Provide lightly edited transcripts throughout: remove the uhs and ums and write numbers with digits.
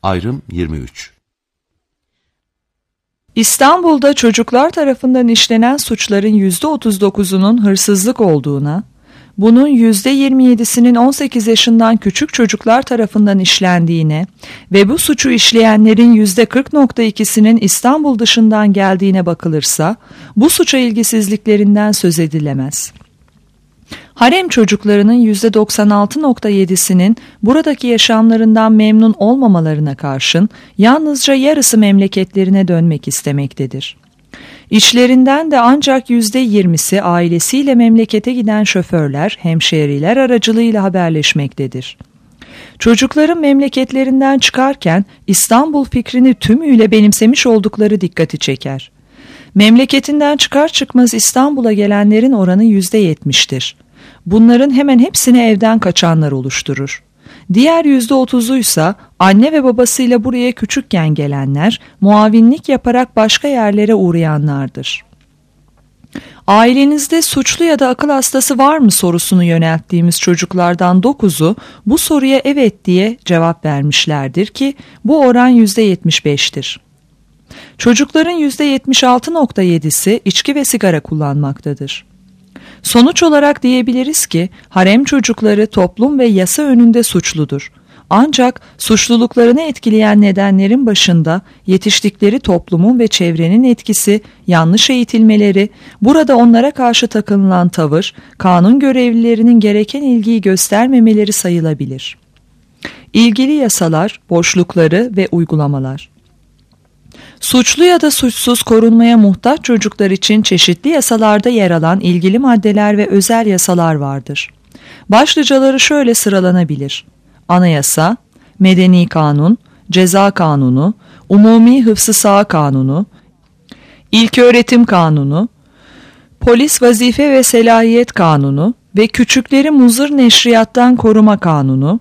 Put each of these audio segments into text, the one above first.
Ayrım 23. İstanbul'da çocuklar tarafından işlenen suçların %39'unun hırsızlık olduğuna, bunun %27'sinin 18 yaşından küçük çocuklar tarafından işlendiğine ve bu suçu işleyenlerin %40.2'sinin İstanbul dışından geldiğine bakılırsa, bu suça ilgisizliklerinden söz edilemez. Harem çocuklarının %96.7'sinin buradaki yaşamlarından memnun olmamalarına karşın yalnızca yarısı memleketlerine dönmek istemektedir. İçlerinden de ancak %20'si ailesiyle memlekete giden şoförler, hemşehriler aracılığıyla haberleşmektedir. Çocukların memleketlerinden çıkarken İstanbul fikrini tümüyle benimsemiş oldukları dikkati çeker. Memleketinden çıkar çıkmaz İstanbul'a gelenlerin oranı %70'tir. Bunların hemen hepsini evden kaçanlar oluşturur. Diğer %30'uysa anne ve babasıyla buraya küçükken gelenler, muavinlik yaparak başka yerlere uğrayanlardır. Ailenizde suçlu ya da akıl hastası var mı sorusunu yönelttiğimiz çocuklardan 9'u bu soruya evet diye cevap vermişlerdir ki bu oran %75'tir. Çocukların %76.7'si içki ve sigara kullanmaktadır. Sonuç olarak diyebiliriz ki harem çocukları toplum ve yasa önünde suçludur. Ancak suçluluklarını etkileyen nedenlerin başında yetiştikleri toplumun ve çevrenin etkisi, yanlış eğitilmeleri, burada onlara karşı takınılan tavır, kanun görevlilerinin gereken ilgiyi göstermemeleri sayılabilir. İlgili yasalar, boşlukları ve uygulamalar. Suçlu ya da suçsuz korunmaya muhtaç çocuklar için çeşitli yasalarda yer alan ilgili maddeler ve özel yasalar vardır. Başlıcaları şöyle sıralanabilir: Anayasa, Medeni Kanun, Ceza Kanunu, Umumi Hıfzı Sağ Kanunu, İlköğretim Kanunu, Polis Vazife ve Selahiyet Kanunu ve Küçükleri Muzır Neşriyattan Koruma Kanunu,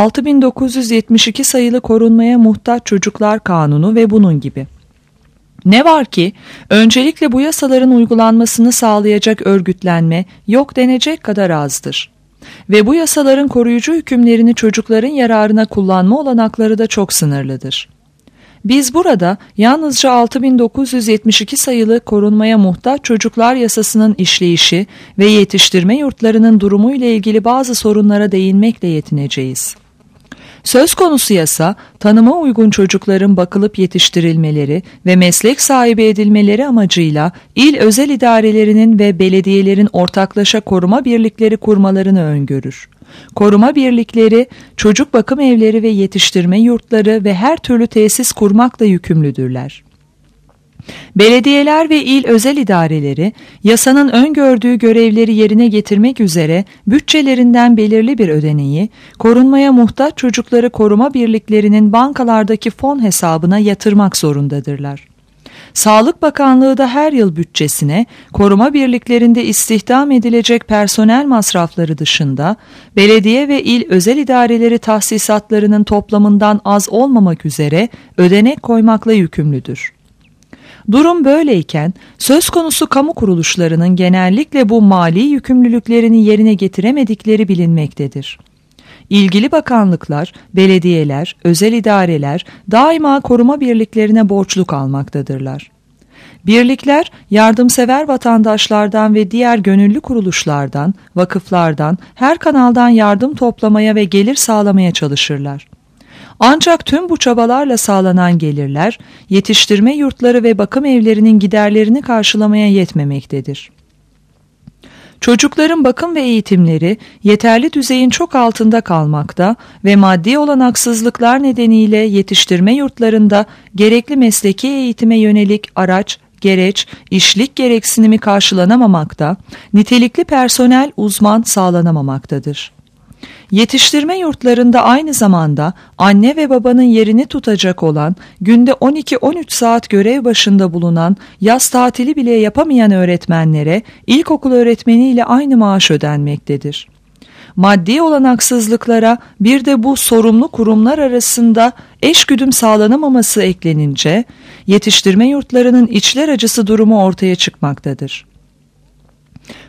6972 sayılı Korunmaya Muhtaç Çocuklar Kanunu ve bunun gibi. Ne var ki, öncelikle bu yasaların uygulanmasını sağlayacak örgütlenme yok denecek kadar azdır. Ve bu yasaların koruyucu hükümlerini çocukların yararına kullanma olanakları da çok sınırlıdır. Biz burada yalnızca 6972 sayılı Korunmaya Muhtaç Çocuklar Yasası'nın işleyişi ve yetiştirme yurtlarının durumu ile ilgili bazı sorunlara değinmekle yetineceğiz. Söz konusu yasa, tanıma uygun çocukların bakılıp yetiştirilmeleri ve meslek sahibi edilmeleri amacıyla il özel idarelerinin ve belediyelerin ortaklaşa koruma birlikleri kurmalarını öngörür. Koruma birlikleri, çocuk bakım evleri ve yetiştirme yurtları ve her türlü tesis kurmakla yükümlüdürler. Belediyeler ve il özel idareleri, yasanın öngördüğü görevleri yerine getirmek üzere bütçelerinden belirli bir ödeneği, korunmaya muhtaç çocukları koruma birliklerinin bankalardaki fon hesabına yatırmak zorundadırlar. Sağlık Bakanlığı da her yıl bütçesine, koruma birliklerinde istihdam edilecek personel masrafları dışında, belediye ve il özel idareleri tahsisatlarının toplamından az olmamak üzere ödenek koymakla yükümlüdür. Durum böyleyken söz konusu kamu kuruluşlarının genellikle bu mali yükümlülüklerini yerine getiremedikleri bilinmektedir. İlgili bakanlıklar, belediyeler, özel idareler daima koruma birliklerine borçlu kalmaktadırlar. Birlikler yardımsever vatandaşlardan ve diğer gönüllü kuruluşlardan, vakıflardan, her kanaldan yardım toplamaya ve gelir sağlamaya çalışırlar. Ancak tüm bu çabalarla sağlanan gelirler, yetiştirme yurtları ve bakım evlerinin giderlerini karşılamaya yetmemektedir. Çocukların bakım ve eğitimleri yeterli düzeyin çok altında kalmakta ve maddi olanaksızlıklar nedeniyle yetiştirme yurtlarında gerekli mesleki eğitime yönelik araç, gereç, işlik gereksinimi karşılanamamakta, nitelikli personel uzman sağlanamamaktadır. Yetiştirme yurtlarında aynı zamanda anne ve babanın yerini tutacak olan, günde 12-13 saat görev başında bulunan, yaz tatili bile yapamayan öğretmenlere ilkokul öğretmeniyle aynı maaş ödenmektedir. Maddi olanaksızlıklara bir de bu sorumlu kurumlar arasında eşgüdüm sağlanamaması eklenince, yetiştirme yurtlarının içler acısı durumu ortaya çıkmaktadır.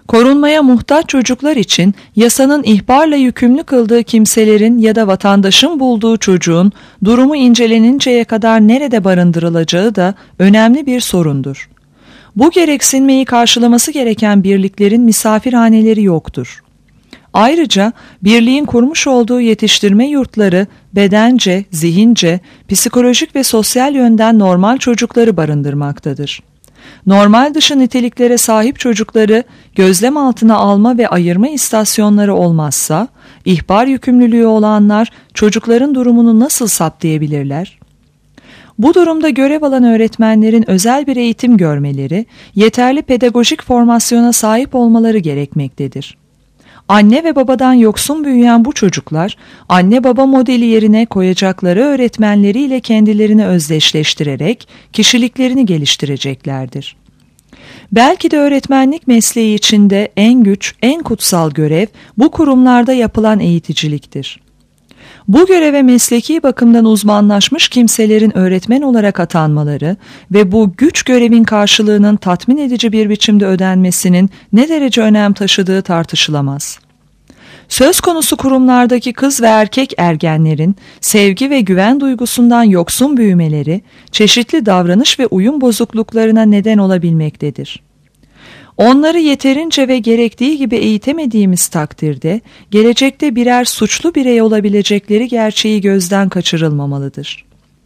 Korunmaya muhtaç çocuklar için yasanın ihbarla yükümlü kıldığı kimselerin ya da vatandaşın bulduğu çocuğun durumu inceleninceye kadar nerede barındırılacağı da önemli bir sorundur. Bu gereksinmeyi karşılaması gereken birliklerin misafirhaneleri yoktur. Ayrıca birliğin kurmuş olduğu yetiştirme yurtları bedence, zihince, psikolojik ve sosyal yönden normal çocukları barındırmaktadır. Normal dışı niteliklere sahip çocukları gözlem altına alma ve ayırma istasyonları olmazsa, ihbar yükümlülüğü olanlar çocukların durumunu nasıl saptayabilirler? Bu durumda görev alan öğretmenlerin özel bir eğitim görmeleri, yeterli pedagojik formasyona sahip olmaları gerekmektedir. Anne ve babadan yoksun büyüyen bu çocuklar, anne baba modeli yerine koyacakları öğretmenleriyle kendilerini özdeşleştirerek kişiliklerini geliştireceklerdir. Belki de öğretmenlik mesleği içinde en güç, en kutsal görev bu kurumlarda yapılan eğiticiliktir. Bu göreve mesleki bakımdan uzmanlaşmış kimselerin öğretmen olarak atanmaları ve bu güç görevin karşılığının tatmin edici bir biçimde ödenmesinin ne derece önem taşıdığı tartışılamaz. Söz konusu kurumlardaki kız ve erkek ergenlerin sevgi ve güven duygusundan yoksun büyümeleri, çeşitli davranış ve uyum bozukluklarına neden olabilmektedir. Onları yeterince ve gerektiği gibi eğitemediğimiz takdirde, gelecekte birer suçlu birey olabilecekleri gerçeği gözden kaçırılmamalıdır.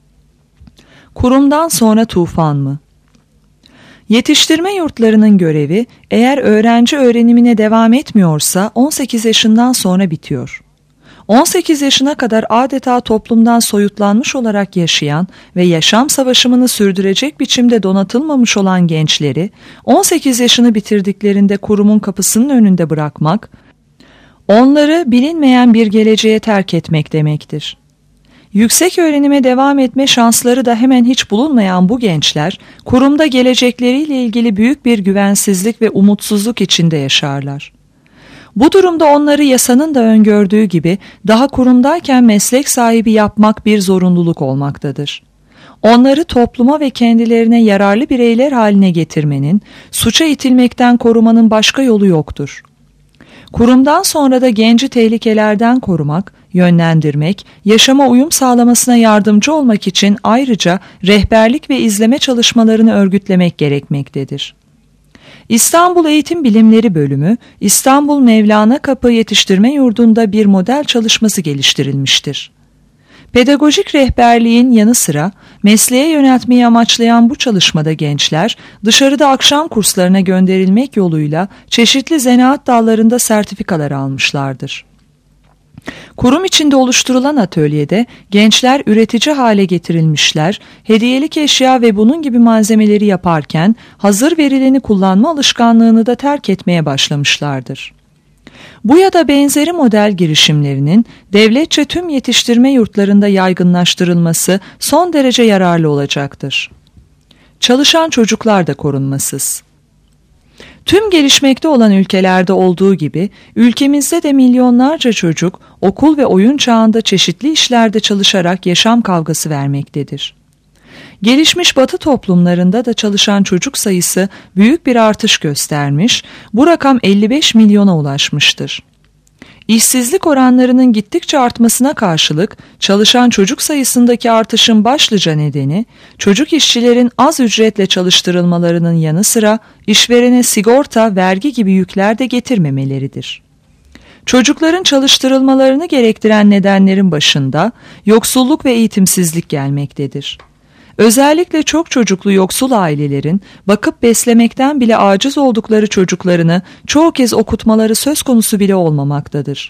Kurumdan sonra tufan mı? Yetiştirme yurtlarının görevi, eğer öğrenci öğrenimine devam etmiyorsa 18 yaşından sonra bitiyor. 18 yaşına kadar adeta toplumdan soyutlanmış olarak yaşayan ve yaşam savaşımını sürdürecek biçimde donatılmamış olan gençleri 18 yaşını bitirdiklerinde kurumun kapısının önünde bırakmak, onları bilinmeyen bir geleceğe terk etmek demektir. Yüksek öğrenime devam etme şansları da hemen hiç bulunmayan bu gençler, kurumda gelecekleriyle ilgili büyük bir güvensizlik ve umutsuzluk içinde yaşarlar. Bu durumda onları yasanın da öngördüğü gibi daha kurumdayken meslek sahibi yapmak bir zorunluluk olmaktadır. Onları topluma ve kendilerine yararlı bireyler haline getirmenin, suça itilmekten korumanın başka yolu yoktur. Kurumdan sonra da genci tehlikelerden korumak, yönlendirmek, yaşama uyum sağlamasına yardımcı olmak için ayrıca rehberlik ve izleme çalışmalarını örgütlemek gerekmektedir. İstanbul Eğitim Bilimleri Bölümü, İstanbul Mevlana Kapı Yetiştirme Yurdu'nda bir model çalışması geliştirilmiştir. Pedagojik rehberliğin yanı sıra mesleğe yöneltmeyi amaçlayan bu çalışmada gençler dışarıda akşam kurslarına gönderilmek yoluyla çeşitli zanaat dallarında sertifikalar almışlardır. Kurum içinde oluşturulan atölyede gençler üretici hale getirilmişler, hediyelik eşya ve bunun gibi malzemeleri yaparken hazır verileni kullanma alışkanlığını da terk etmeye başlamışlardır. Bu ya da benzeri model girişimlerinin devletçe tüm yetiştirme yurtlarında yaygınlaştırılması son derece yararlı olacaktır. Çalışan çocuklar da korunmasız. Tüm gelişmekte olan ülkelerde olduğu gibi ülkemizde de milyonlarca çocuk okul ve oyun çağında çeşitli işlerde çalışarak yaşam kavgası vermektedir. Gelişmiş Batı toplumlarında da çalışan çocuk sayısı büyük bir artış göstermiş, bu rakam 55 milyona ulaşmıştır. İşsizlik oranlarının gittikçe artmasına karşılık çalışan çocuk sayısındaki artışın başlıca nedeni çocuk işçilerin az ücretle çalıştırılmalarının yanı sıra işverene sigorta, vergi gibi yükler de getirmemeleridir. Çocukların çalıştırılmalarını gerektiren nedenlerin başında yoksulluk ve eğitimsizlik gelmektedir. Özellikle çok çocuklu yoksul ailelerin bakıp beslemekten bile aciz oldukları çocuklarını çoğu kez okutmaları söz konusu bile olmamaktadır.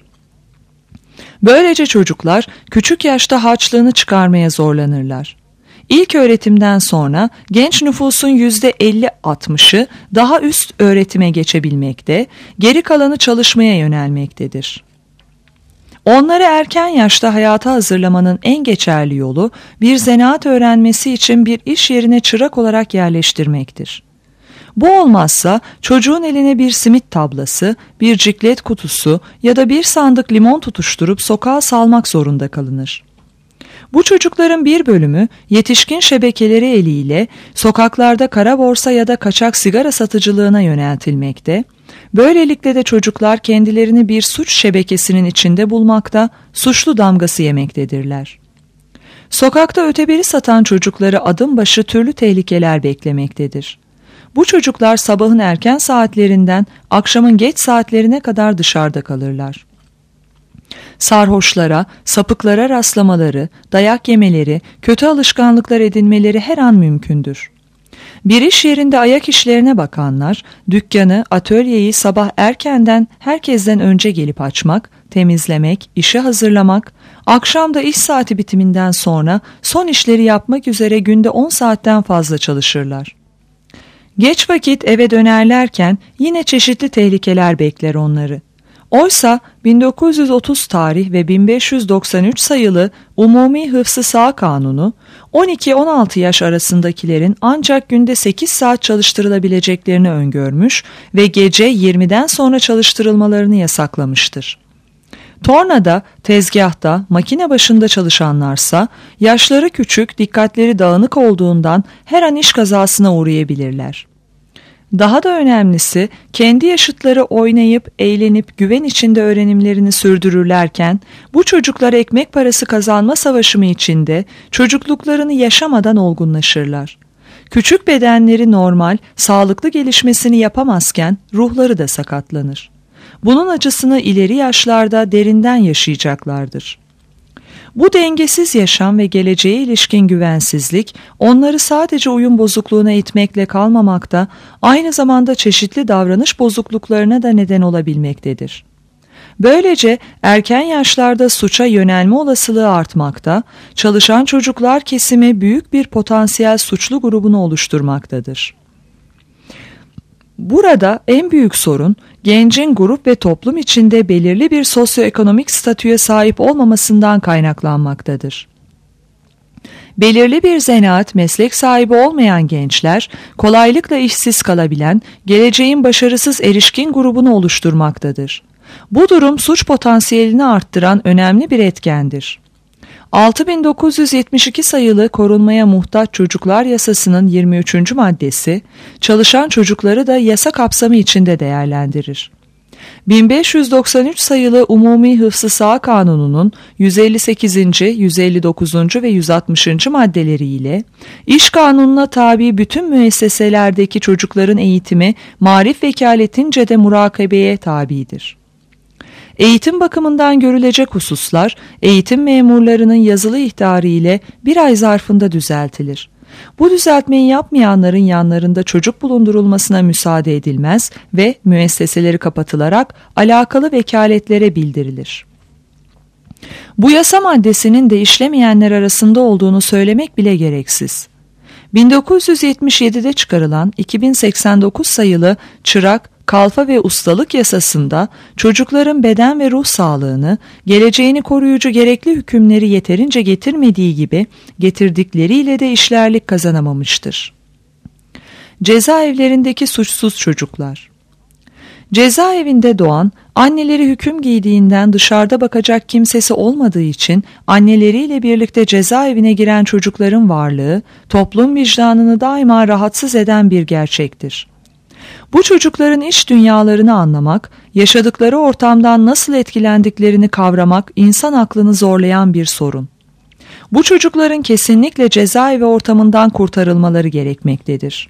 Böylece çocuklar küçük yaşta harçlığını çıkarmaya zorlanırlar. İlk öğretimden sonra genç nüfusun %50-60'ı daha üst öğretime geçebilmekte, geri kalanı çalışmaya yönelmektedir. Onları erken yaşta hayata hazırlamanın en geçerli yolu bir zanaat öğrenmesi için bir iş yerine çırak olarak yerleştirmektir. Bu olmazsa çocuğun eline bir simit tablası, bir ciklet kutusu ya da bir sandık limon tutuşturup sokağa salmak zorunda kalınır. Bu çocukların bir bölümü yetişkin şebekeleri eliyle sokaklarda kara borsa ya da kaçak sigara satıcılığına yöneltilmekte. Böylelikle de çocuklar kendilerini bir suç şebekesinin içinde bulmakta, suçlu damgası yemektedirler. Sokakta öteberi satan çocukları adım başı türlü tehlikeler beklemektedir. Bu çocuklar sabahın erken saatlerinden akşamın geç saatlerine kadar dışarıda kalırlar. Sarhoşlara, sapıklara rastlamaları, dayak yemeleri, kötü alışkanlıklar edinmeleri her an mümkündür. Bir iş yerinde ayak işlerine bakanlar, dükkanı, atölyeyi sabah erkenden herkesten önce gelip açmak, temizlemek, işi hazırlamak, akşam da iş saati bitiminden sonra son işleri yapmak üzere günde 10 saatten fazla çalışırlar. Geç vakit eve dönerlerken yine çeşitli tehlikeler bekler onları. Oysa 1930 tarih ve 1593 sayılı Umumi Hıfz-ı Sağ Kanunu 12-16 yaş arasındakilerin ancak günde 8 saat çalıştırılabileceklerini öngörmüş ve gece 20'den sonra çalıştırılmalarını yasaklamıştır. Tornada, tezgahta, makine başında çalışanlarsa yaşları küçük, dikkatleri dağınık olduğundan her an iş kazasına uğrayabilirler. Daha da önemlisi kendi yaşıtları oynayıp, eğlenip güven içinde öğrenimlerini sürdürürlerken bu çocuklar ekmek parası kazanma savaşımı içinde çocukluklarını yaşamadan olgunlaşırlar. Küçük bedenleri normal, sağlıklı gelişmesini yapamazken ruhları da sakatlanır. Bunun acısını ileri yaşlarda derinden yaşayacaklardır. Bu dengesiz yaşam ve geleceğe ilişkin güvensizlik onları sadece uyum bozukluğuna itmekle kalmamakta, aynı zamanda çeşitli davranış bozukluklarına da neden olabilmektedir. Böylece erken yaşlarda suça yönelme olasılığı artmakta, çalışan çocuklar kesimi büyük bir potansiyel suçlu grubunu oluşturmaktadır. Burada en büyük sorun, gencin grup ve toplum içinde belirli bir sosyoekonomik statüye sahip olmamasından kaynaklanmaktadır. Belirli bir zanaat, meslek sahibi olmayan gençler, kolaylıkla işsiz kalabilen, geleceğin başarısız erişkin grubunu oluşturmaktadır. Bu durum suç potansiyelini arttıran önemli bir etkendir. 6972 sayılı Korunmaya Muhtaç Çocuklar Yasası'nın 23. maddesi, çalışan çocukları da yasa kapsamı içinde değerlendirir. 1593 sayılı Umumi Hıfz-ı Sağ Kanunu'nun 158. 159. ve 160. maddeleriyle İş Kanunu'na tabi bütün müesseselerdeki çocukların eğitimi marif vekaletince de murakabeye tabidir. Eğitim bakımından görülecek hususlar, eğitim memurlarının yazılı ihtarı ile bir ay zarfında düzeltilir. Bu düzeltmeyi yapmayanların yanlarında çocuk bulundurulmasına müsaade edilmez ve müesseseleri kapatılarak alakalı vekaletlere bildirilir. Bu yasa maddesinin de işlemeyenler arasında olduğunu söylemek bile gereksiz. 1977'de çıkarılan 2089 sayılı Çırak, Kalfa ve Ustalık Yasası'nda çocukların beden ve ruh sağlığını, geleceğini koruyucu gerekli hükümleri yeterince getirmediği gibi getirdikleriyle de işlerlik kazanamamıştır. Cezaevlerindeki suçsuz çocuklar. Cezaevinde doğan, anneleri hüküm giydiğinden dışarıda bakacak kimsesi olmadığı için anneleriyle birlikte cezaevine giren çocukların varlığı, toplum vicdanını daima rahatsız eden bir gerçektir. Bu çocukların iç dünyalarını anlamak, yaşadıkları ortamdan nasıl etkilendiklerini kavramak insan aklını zorlayan bir sorun. Bu çocukların kesinlikle cezaevi ortamından kurtarılmaları gerekmektedir.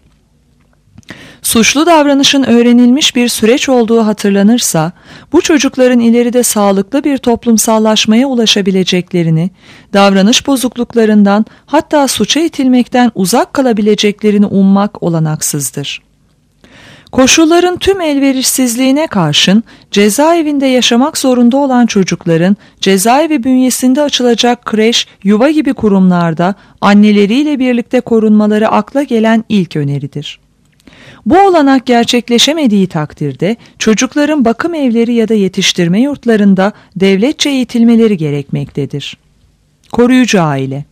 Suçlu davranışın öğrenilmiş bir süreç olduğu hatırlanırsa, bu çocukların ileride sağlıklı bir toplumsallaşmaya ulaşabileceklerini, davranış bozukluklarından hatta suça itilmekten uzak kalabileceklerini ummak olanaksızdır. Koşulların tüm elverişsizliğine karşın cezaevinde yaşamak zorunda olan çocukların cezaevi bünyesinde açılacak kreş, yuva gibi kurumlarda anneleriyle birlikte korunmaları akla gelen ilk öneridir. Bu olanak gerçekleşemediği takdirde çocukların bakım evleri ya da yetiştirme yurtlarında devletçe eğitilmeleri gerekmektedir. Koruyucu aile.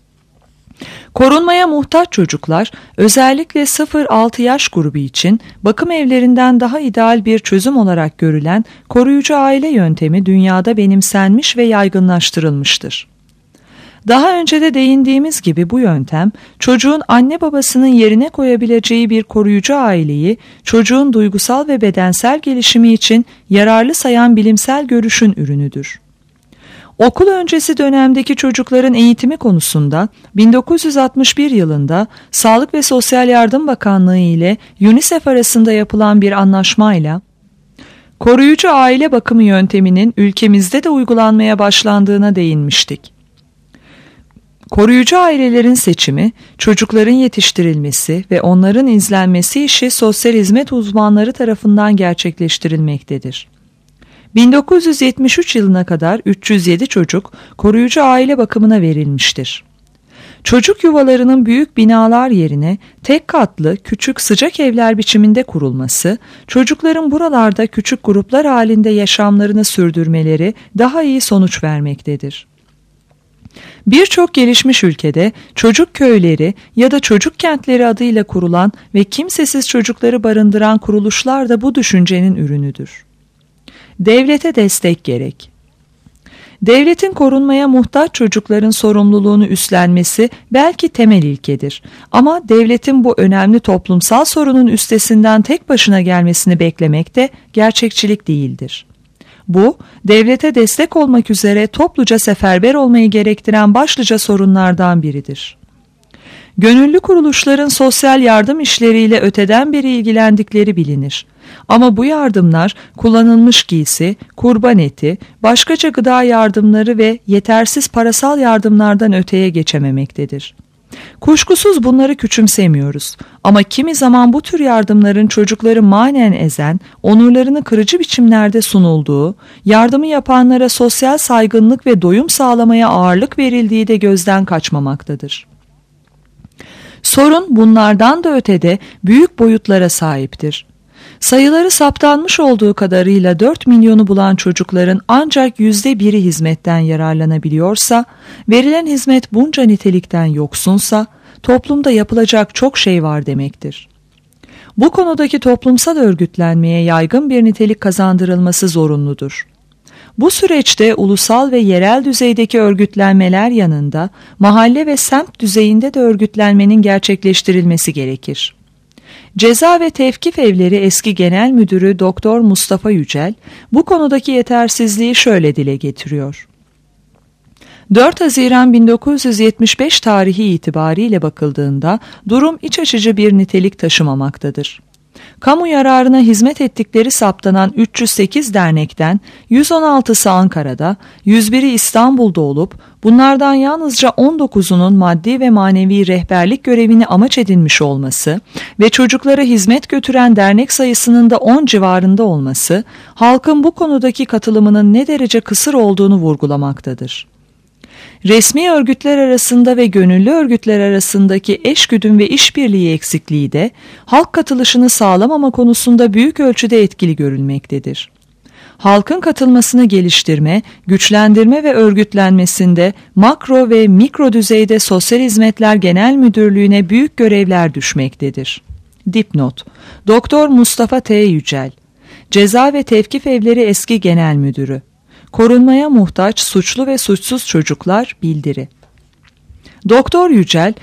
Korunmaya muhtaç çocuklar özellikle 0-6 yaş grubu için bakım evlerinden daha ideal bir çözüm olarak görülen koruyucu aile yöntemi dünyada benimsenmiş ve yaygınlaştırılmıştır. Daha önce de değindiğimiz gibi bu yöntem, çocuğun anne babasının yerine koyabileceği bir koruyucu aileyi çocuğun duygusal ve bedensel gelişimi için yararlı sayan bilimsel görüşün ürünüdür. Okul öncesi dönemdeki çocukların eğitimi konusunda 1961 yılında Sağlık ve Sosyal Yardım Bakanlığı ile UNICEF arasında yapılan bir anlaşmayla koruyucu aile bakımı yönteminin ülkemizde de uygulanmaya başlandığına değinmiştik. Koruyucu ailelerin seçimi, çocukların yetiştirilmesi ve onların izlenmesi işi sosyal hizmet uzmanları tarafından gerçekleştirilmektedir. 1973 yılına kadar 307 çocuk koruyucu aile bakımına verilmiştir. Çocuk yuvalarının büyük binalar yerine tek katlı küçük sıcak evler biçiminde kurulması, çocukların buralarda küçük gruplar halinde yaşamlarını sürdürmeleri daha iyi sonuç vermektedir. Birçok gelişmiş ülkede çocuk köyleri ya da çocuk kentleri adıyla kurulan ve kimsesiz çocukları barındıran kuruluşlar da bu düşüncenin ürünüdür. Devlete destek gerek. Devletin korunmaya muhtaç çocukların sorumluluğunu üstlenmesi belki temel ilkedir. Ama devletin bu önemli toplumsal sorunun üstesinden tek başına gelmesini beklemek de gerçekçilik değildir. Bu, devlete destek olmak üzere topluca seferber olmayı gerektiren başlıca sorunlardan biridir. Gönüllü kuruluşların sosyal yardım işleriyle öteden beri ilgilendikleri bilinir. Ama bu yardımlar kullanılmış giysi, kurban eti, başkaca gıda yardımları ve yetersiz parasal yardımlardan öteye geçememektedir. Kuşkusuz bunları küçümsemiyoruz ama kimi zaman bu tür yardımların çocukları manen ezen, onurlarını kırıcı biçimlerde sunulduğu, yardımı yapanlara sosyal saygınlık ve doyum sağlamaya ağırlık verildiği de gözden kaçmamaktadır. Sorun bunlardan da ötede büyük boyutlara sahiptir. Sayıları saptanmış olduğu kadarıyla 4 milyonu bulan çocukların ancak %1'i hizmetten yararlanabiliyorsa, verilen hizmet bunca nitelikten yoksunsa, toplumda yapılacak çok şey var demektir. Bu konudaki toplumsal örgütlenmeye yaygın bir nitelik kazandırılması zorunludur. Bu süreçte ulusal ve yerel düzeydeki örgütlenmeler yanında mahalle ve semt düzeyinde de örgütlenmenin gerçekleştirilmesi gerekir. Ceza ve Tevkif Evleri eski Genel Müdürü Doktor Mustafa Yücel bu konudaki yetersizliği şöyle dile getiriyor. 4 Haziran 1975 tarihi itibariyle bakıldığında durum iç açıcı bir nitelik taşımamaktadır. Kamu yararına hizmet ettikleri saptanan 308 dernekten 116'sı Ankara'da, 101'i İstanbul'da olup bunlardan yalnızca 19'unun maddi ve manevi rehberlik görevini amaç edinmiş olması ve çocuklara hizmet götüren dernek sayısının da 10 civarında olması, halkın bu konudaki katılımının ne derece kısır olduğunu vurgulamaktadır. Resmi örgütler arasında ve gönüllü örgütler arasındaki eşgüdüm ve işbirliği eksikliği de halk katılışını sağlamama konusunda büyük ölçüde etkili görülmektedir. Halkın katılmasını geliştirme, güçlendirme ve örgütlenmesinde makro ve mikro düzeyde Sosyal Hizmetler Genel Müdürlüğü'ne büyük görevler düşmektedir. Dipnot: Doktor Mustafa T. Yücel, Ceza ve Tevkif Evleri eski Genel Müdürü. Korunmaya muhtaç suçlu ve suçsuz çocuklar bildiri. Doktor Yücel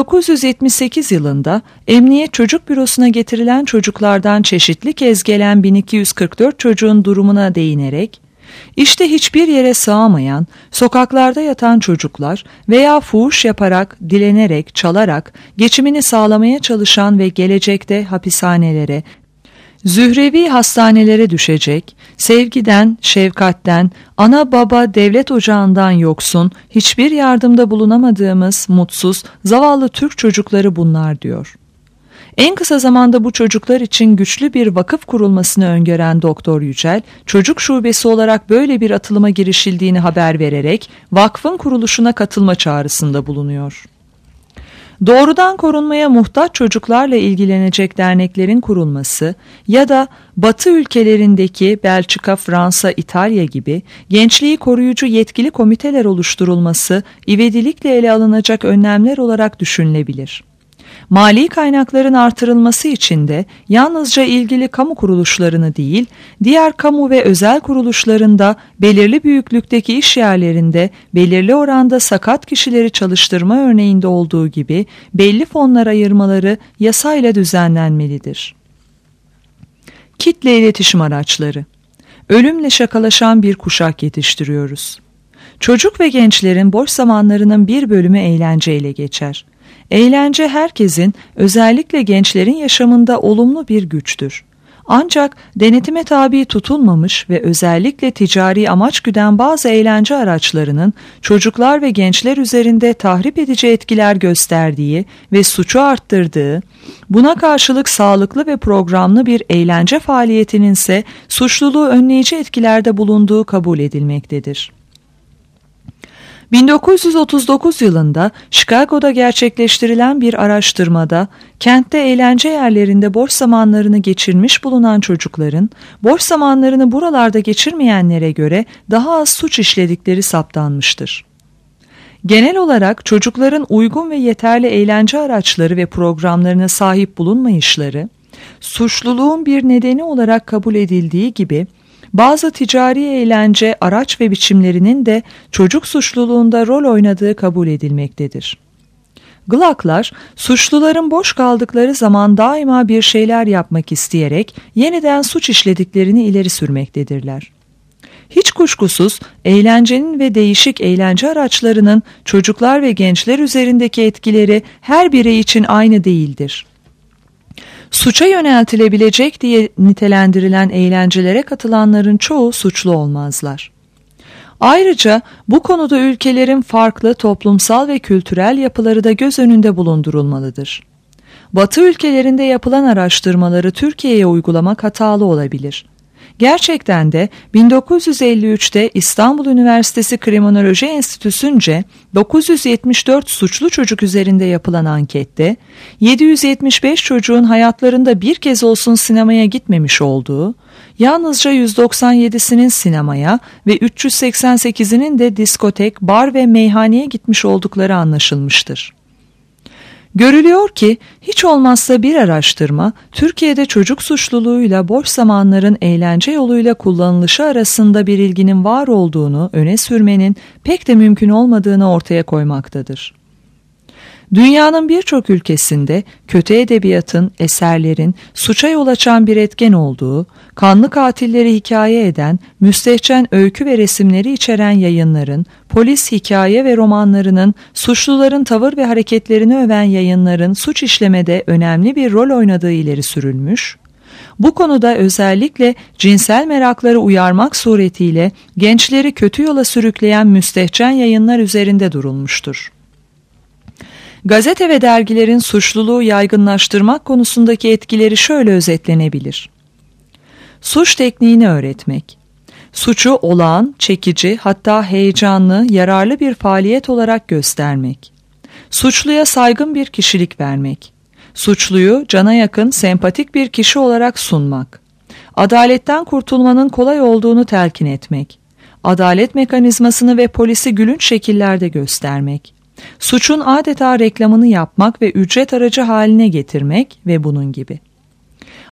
1978 yılında Emniyet Çocuk Bürosu'na getirilen çocuklardan çeşitli kez gelen 1244 çocuğun durumuna değinerek, işte hiçbir yere sığamayan, sokaklarda yatan çocuklar veya fuhuş yaparak, dilenerek, çalarak geçimini sağlamaya çalışan ve gelecekte hapishanelere, Zührevi hastanelere düşecek, sevgiden, şefkatten, ana baba devlet ocağından yoksun, hiçbir yardımda bulunamadığımız mutsuz, zavallı Türk çocukları bunlar diyor. En kısa zamanda bu çocuklar için güçlü bir vakıf kurulmasını öngören Doktor Yücel, çocuk şubesi olarak böyle bir atılıma girişildiğini haber vererek vakfın kuruluşuna katılma çağrısında bulunuyor. Doğrudan korunmaya muhtaç çocuklarla ilgilenecek derneklerin kurulması ya da Batı ülkelerindeki Belçika, Fransa, İtalya gibi gençliği koruyucu yetkili komiteler oluşturulması ivedilikle ele alınacak önlemler olarak düşünülebilir. Mali kaynakların artırılması için de yalnızca ilgili kamu kuruluşlarını değil, diğer kamu ve özel kuruluşlarında belirli büyüklükteki iş yerlerinde belirli oranda sakat kişileri çalıştırma örneğinde olduğu gibi belli fonlar ayırmaları yasayla düzenlenmelidir. Kitle iletişim araçları. Ölümle şakalaşan bir kuşak yetiştiriyoruz. Çocuk ve gençlerin boş zamanlarının bir bölümü eğlenceyle geçer. Eğlence herkesin, özellikle gençlerin yaşamında olumlu bir güçtür. Ancak denetime tabi tutulmamış ve özellikle ticari amaç güden bazı eğlence araçlarının çocuklar ve gençler üzerinde tahrip edici etkiler gösterdiği ve suçu arttırdığı, buna karşılık sağlıklı ve programlı bir eğlence faaliyetinin ise suçluluğu önleyici etkilerde bulunduğu kabul edilmektedir. 1939 yılında Chicago'da gerçekleştirilen bir araştırmada kentte eğlence yerlerinde boş zamanlarını geçirmiş bulunan çocukların boş zamanlarını buralarda geçirmeyenlere göre daha az suç işledikleri saptanmıştır. Genel olarak çocukların uygun ve yeterli eğlence araçları ve programlarına sahip bulunmayışları, suçluluğun bir nedeni olarak kabul edildiği gibi, bazı ticari eğlence araç ve biçimlerinin de çocuk suçluluğunda rol oynadığı kabul edilmektedir. Glaklar, suçluların boş kaldıkları zaman daima bir şeyler yapmak isteyerek yeniden suç işlediklerini ileri sürmektedirler. Hiç kuşkusuz eğlencenin ve değişik eğlence araçlarının çocuklar ve gençler üzerindeki etkileri her birey için aynı değildir. Suça yöneltilebilecek diye nitelendirilen eğlencelere katılanların çoğu suçlu olmazlar. Ayrıca bu konuda ülkelerin farklı toplumsal ve kültürel yapıları da göz önünde bulundurulmalıdır. Batı ülkelerinde yapılan araştırmaları Türkiye'ye uygulamak hatalı olabilir. Gerçekten de 1953'te İstanbul Üniversitesi Kriminoloji Enstitüsü'nce 974 suçlu çocuk üzerinde yapılan ankette 775 çocuğun hayatlarında bir kez olsun sinemaya gitmemiş olduğu, yalnızca 197'sinin sinemaya ve 388'inin de diskotek, bar ve meyhaneye gitmiş oldukları anlaşılmıştır. Görülüyor ki hiç olmazsa bir araştırma Türkiye'de çocuk suçluluğuyla boş zamanların eğlence yoluyla kullanılışı arasında bir ilginin var olduğunu öne sürmenin pek de mümkün olmadığını ortaya koymaktadır. Dünyanın birçok ülkesinde kötü edebiyatın, eserlerin suça yol açan bir etken olduğu, kanlı katilleri hikaye eden, müstehcen öykü ve resimleri içeren yayınların, polis hikaye ve romanlarının, suçluların tavır ve hareketlerini öven yayınların suç işlemede önemli bir rol oynadığı ileri sürülmüş, bu konuda özellikle cinsel merakları uyarmak suretiyle gençleri kötü yola sürükleyen müstehcen yayınlar üzerinde durulmuştur. Gazete ve dergilerin suçluluğu yaygınlaştırmak konusundaki etkileri şöyle özetlenebilir. Suç tekniğini öğretmek. Suçu olağan, çekici, hatta heyecanlı, yararlı bir faaliyet olarak göstermek. Suçluya saygın bir kişilik vermek. Suçluyu cana yakın, sempatik bir kişi olarak sunmak. Adaletten kurtulmanın kolay olduğunu telkin etmek. Adalet mekanizmasını ve polisi gülünç şekillerde göstermek. Suçun adeta reklamını yapmak ve ücret aracı haline getirmek ve bunun gibi.